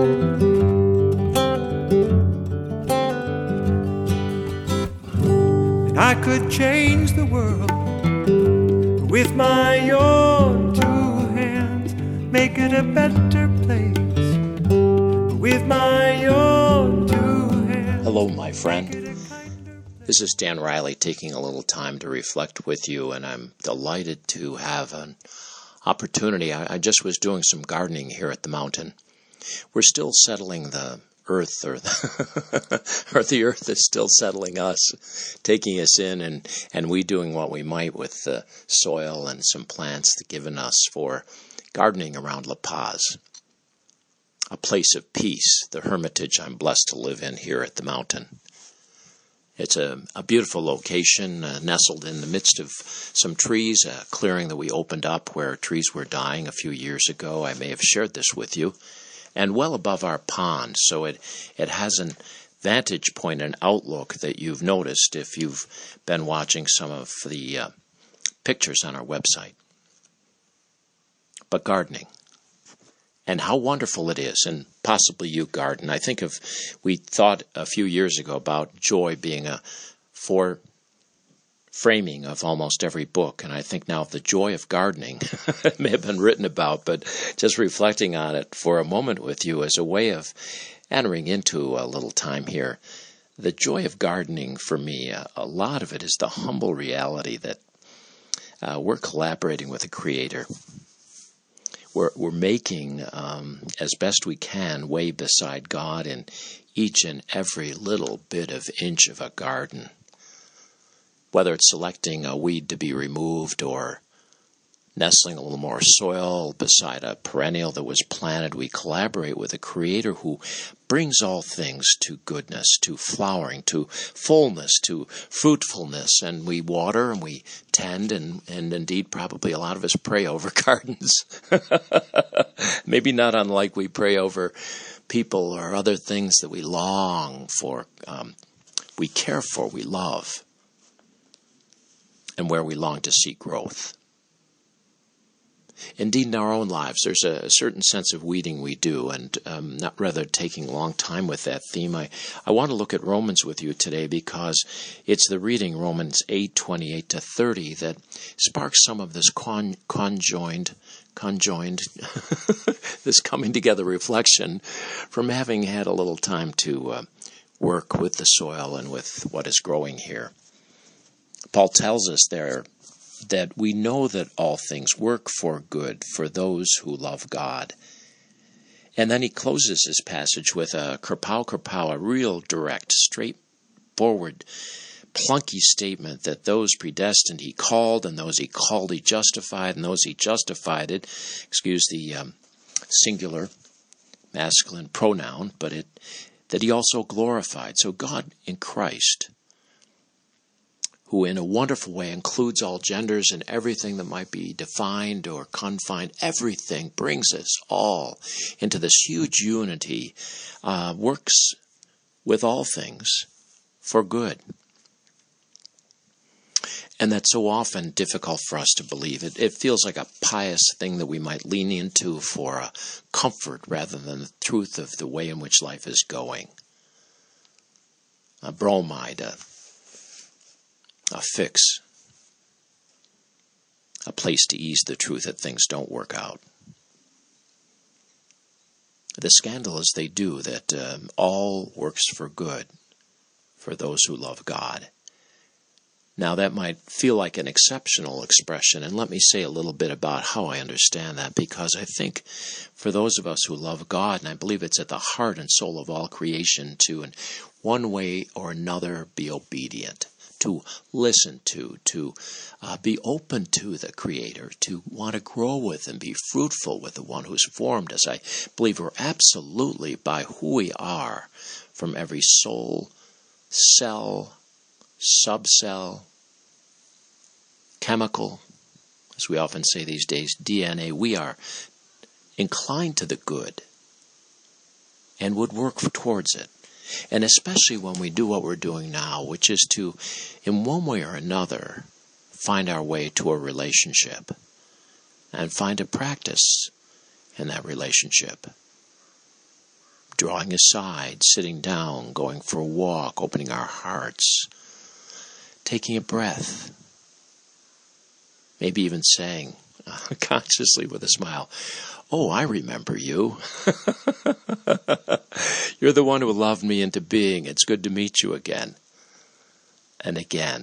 I could change the world with my own two hands, make it a better place with my own two hands. Hello, my friend. This is Dan Riley taking a little time to reflect with you, and I'm delighted to have an opportunity. I just was doing some gardening here at the mountain. We're still settling the earth, or the earth is still settling us, taking us in, and we doing what we might with the soil and some plants given us for gardening around La Paz, a place of peace, the hermitage I'm blessed to live in here at the mountain. It's a beautiful location, nestled in the midst of some trees, a clearing that we opened up where trees were dying a few years ago. I may have shared this with you. And well above our pond, so it has an vantage point, an outlook that you've noticed if you've been watching some of the pictures on our website. But gardening, and how wonderful it is, and possibly you garden. I think we thought a few years ago about joy being a framing of almost every book, and I think now the joy of gardening may have been written about, but just reflecting on it for a moment with you as a way of entering into a little time here. The joy of gardening for me, a lot of it is the humble reality that we're collaborating with a Creator. We're making, as best we can, way beside God in each and every little bit of inch of a garden. Whether it's selecting a weed to be removed or nestling a little more soil beside a perennial that was planted, we collaborate with a Creator who brings all things to goodness, to flowering, to fullness, to fruitfulness. And we water and we tend, and indeed probably a lot of us pray over gardens. Maybe not unlike we pray over people or other things that we long for, we care for, we love, and where we long to see growth. Indeed, in our own lives, there's a certain sense of weeding we do, and not rather taking a long time with that theme. I want to look at Romans with you today because it's the reading, Romans 8:28-30, that sparks some of this conjoined, this coming together reflection from having had a little time to work with the soil and with what is growing here. Paul tells us there that we know that all things work for good for those who love God. And then he closes his passage with a kerpow, a real direct, straightforward, plunky statement that those predestined he called, and those he called he justified, and those he justified excuse the singular masculine pronoun, but that he also glorified. So God in Christ, who in a wonderful way includes all genders and everything that might be defined or confined, everything, brings us all into this huge unity, works with all things for good. And that's so often difficult for us to believe. It feels like a pious thing that we might lean into for a comfort rather than the truth of the way in which life is going. A bromide, a fix, a place to ease the truth that things don't work out. The scandal is they do, that all works for good for those who love God. Now that might feel like an exceptional expression, and let me say a little bit about how I understand that, because I think for those of us who love God, and I believe it's at the heart and soul of all creation, to in one way or another be obedient, to listen to be open to the Creator, to want to grow with and be fruitful with the one who's formed us. I believe we're absolutely, by who we are, from every soul, cell, subcell, chemical, as we often say these days, DNA, we are inclined to the good and would work towards it. And especially when we do what we're doing now, which is to, in one way or another, find our way to a relationship and find a practice in that relationship. drawing aside, sitting down, going for a walk, opening our hearts, taking a breath, maybe even saying consciously with a smile, "Oh, I remember you. You're the one who loved me into being. It's good to meet you again." And again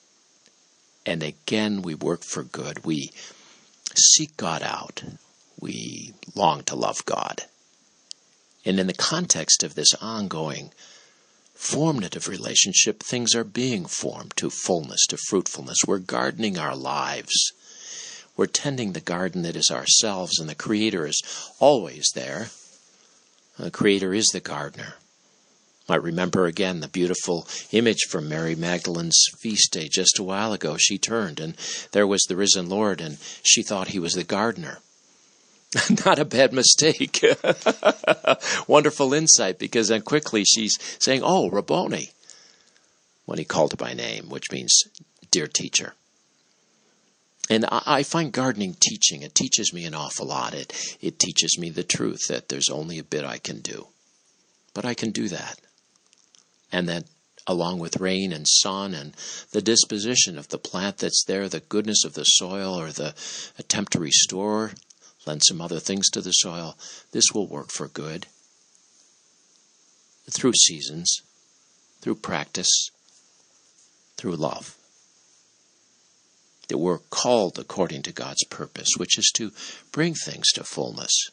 we work for good. We seek God out. We long to love God. And in the context of this ongoing formative relationship, things are being formed to fullness, to fruitfulness. We're gardening our lives. We're tending the garden that is ourselves, and the Creator is always there. The Creator is the gardener. Might remember again the beautiful image from Mary Magdalene's feast day just a while ago. She turned, and there was the risen Lord, and she thought he was the gardener. Not a bad mistake. Wonderful insight, because then quickly she's saying, "Oh, Rabboni," when he called her by name, which means dear teacher. And I find gardening teaching. It teaches me an awful lot. It teaches me the truth that there's only a bit I can do. But I can do that. And that along with rain and sun and the disposition of the plant that's there, the goodness of the soil, or the attempt to restore, lend some other things to the soil, this will work for good. Through seasons, through practice, through love. That we're called according to God's purpose, which is to bring things to fullness.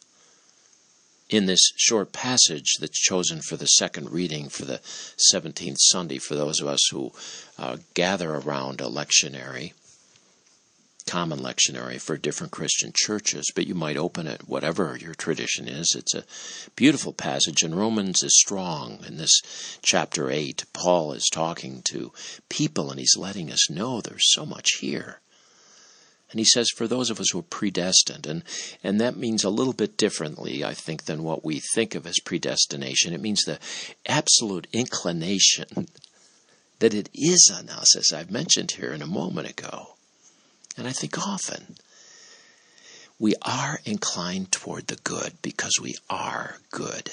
In this short passage that's chosen for the second reading for the 17th Sunday, for those of us who gather around a lectionary, common lectionary for different Christian churches, but you might open it, whatever your tradition is. It's a beautiful passage, and Romans is strong. In this chapter 8, Paul is talking to people, and he's letting us know there's so much here. And he says, for those of us who are predestined, and that means a little bit differently, I think, than what we think of as predestination. It means the absolute inclination that it is on us, as I've mentioned here in a moment ago. And I think often we are inclined toward the good because we are good.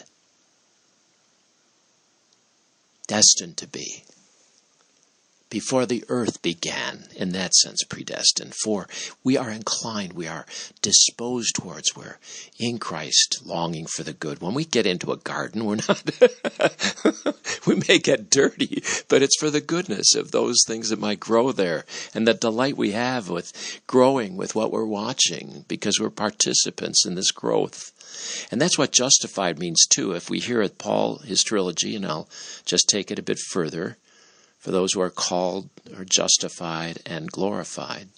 Destined to be. Before the earth began, in that sense, predestined. For we are inclined, we are disposed towards, we're in Christ, longing for the good. When we get into a garden, we're not, we may get dirty, but it's for the goodness of those things that might grow there, and the delight we have with growing with what we're watching, because we're participants in this growth. And that's what justified means too. If we hear it, Paul, his trilogy, and I'll just take it a bit further, for those who are called, are justified, and glorified.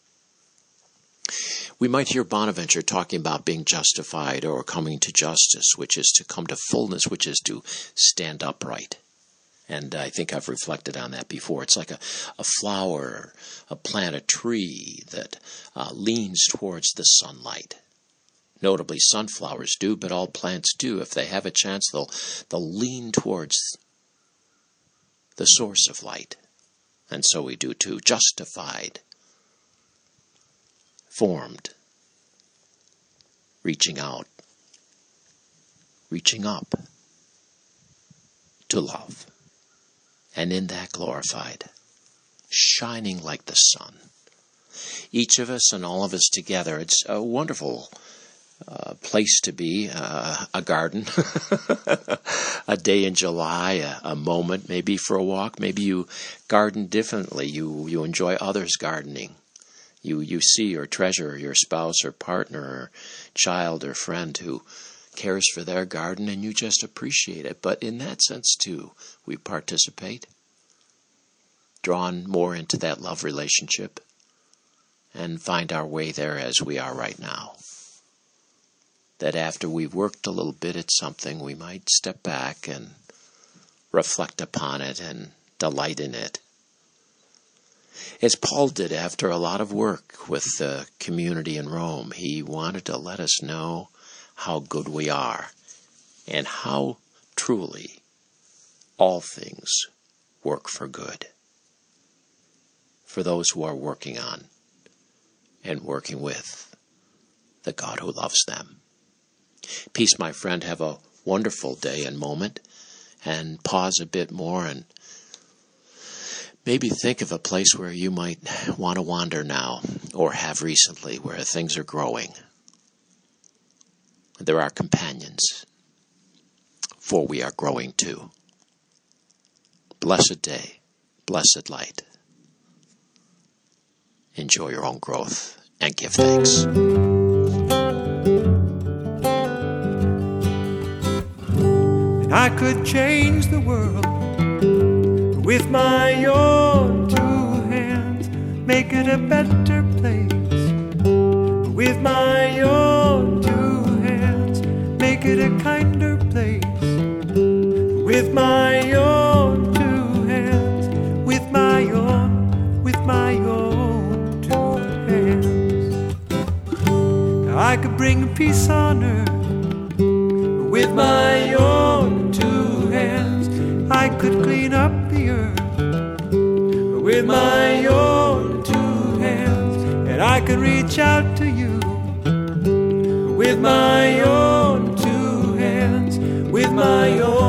We might hear Bonaventure talking about being justified or coming to justice, which is to come to fullness, which is to stand upright. And I think I've reflected on that before. It's like a flower, a plant, a tree that leans towards the sunlight. Notably, sunflowers do, but all plants do. If they have a chance, they'll lean towards the source of light. And so we do too. Justified. Formed. Reaching out. Reaching up. To love. And in that glorified. Shining like the sun. Each of us and all of us together. It's a wonderful place to be, a garden, a day in July, a moment, maybe for a walk. Maybe you garden differently. You enjoy others gardening. You see or treasure your spouse or partner or child or friend who cares for their garden, and you just appreciate it. But in that sense, too, we participate, drawn more into that love relationship, and find our way there as we are right now. That after we've worked a little bit at something, we might step back and reflect upon it and delight in it. As Paul did after a lot of work with the community in Rome, he wanted to let us know how good we are and how truly all things work for good for those who are working on and working with the God who loves them. Peace, my friend. Have a wonderful day and moment, and pause a bit more and maybe think of a place where you might want to wander now, or have recently, where things are growing. There are companions, for we are growing too. Blessed day, blessed light. Enjoy your own growth and give thanks. And I could change the world with my own two hands, make it a better place. With my own two hands, make it a kinder place. With my own two hands, with my own two hands. I could bring peace on earth with my own two hands. I could clean up the earth with my own two hands. And I could reach out to you with my own two hands, with my own